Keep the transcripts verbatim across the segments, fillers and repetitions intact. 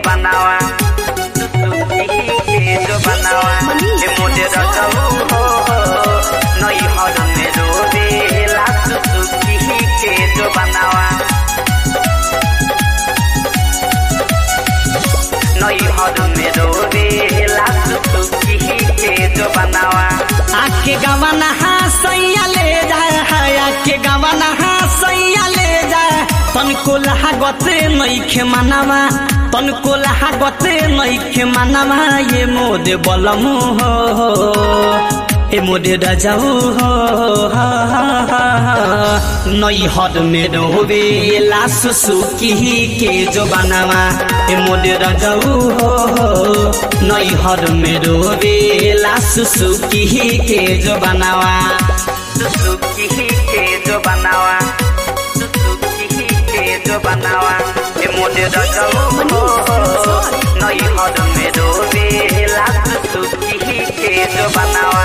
बनावा के जो बनावा ए मोरे रजाऊ हो नई हर में रोवेला सुसुकी के जो बनावा नई हर में रोवेला सुसुकी के जो बनावा आके गवाना सैया ले जाए आके गवाना सैया ले जाए तनको लागत नइखे मानवा तनको लागत नइखे मानवा ये मोदे बलमु हो ए मोदे रजाऊ हो नई हद में रोवेला सुसुकी के जो बनावा ए मोदे रजाऊ हो नई हद में रोवेला सुसुकी के जो बनावा सुसुकी के जो बनावा सुसुकी के जो बनावा ए मोदे रजाऊ हो नई हद में रोवेला सुसुकी के जो बनावा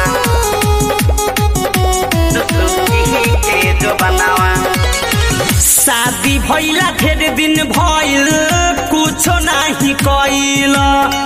शादी भइला ढेर दिन भइल कुछो नाही कइल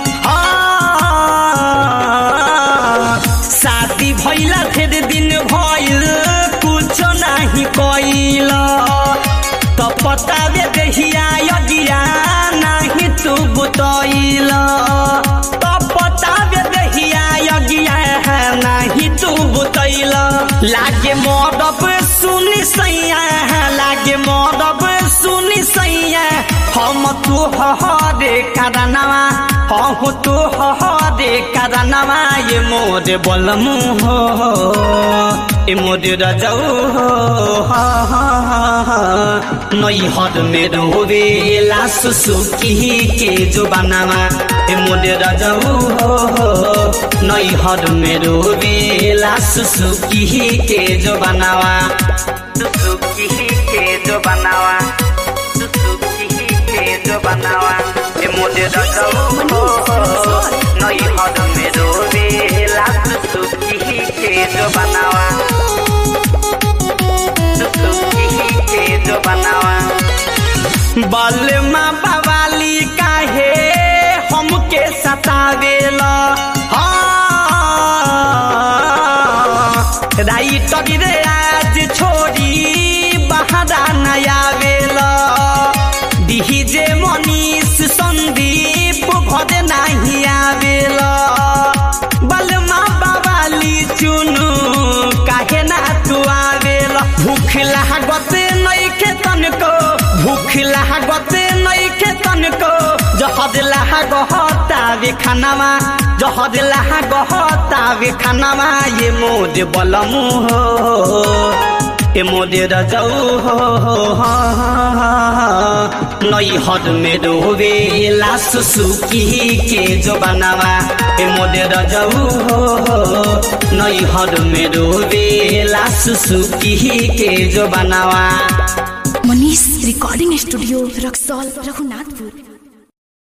शादी भइला ढेर दिन भइल कुछो नाही कइल त पतावे देहिया यदिया नाही तू बुतइल त पतावे देहिया यदिया नाही तू बुतइल लागे मडब सुनी सैया लागे मडब सुनी सैया हम तू हरे करनवा हम तू हरे करनवा ये मोरे बलमु हो ए मोरे रजाऊ हो नई हद में रोवेला सुसुकी के जो बनावा ए मोरे रजाऊ हो नई हद में रोवेला सुसुकी के जो बनावा सुसुकी के जो बनावा सुसुकी के जो बनावा ए मोरे रजाऊ हो नई हद में रोवेला सुसुकी के जो बनावा सुसुकी के जो बनावा बलमा बवाली काहे हमके सतावेला राइटर रे आज छोड़ी बहारा नया वेला डीजे मनीष संदीप भरे नहीं आवेला बलमा बवाली चुनु काहे ना तू आवेला भूख लागत नइखे तनको भूख लागत नइखे तनको जहद लागतावे खानामा जहद लागतावे खानामा ये मोदे बलमु हो ए मोदे रजाऊ हो नई हद में रोवेला सुसुकी के जो बनावा ए मोदे रजाऊ हो नई हद में रोवेला सुसुकी के जो बनावा मनीष रिकॉर्डिंग स्टूडियो रक्सौल रघुनाथ।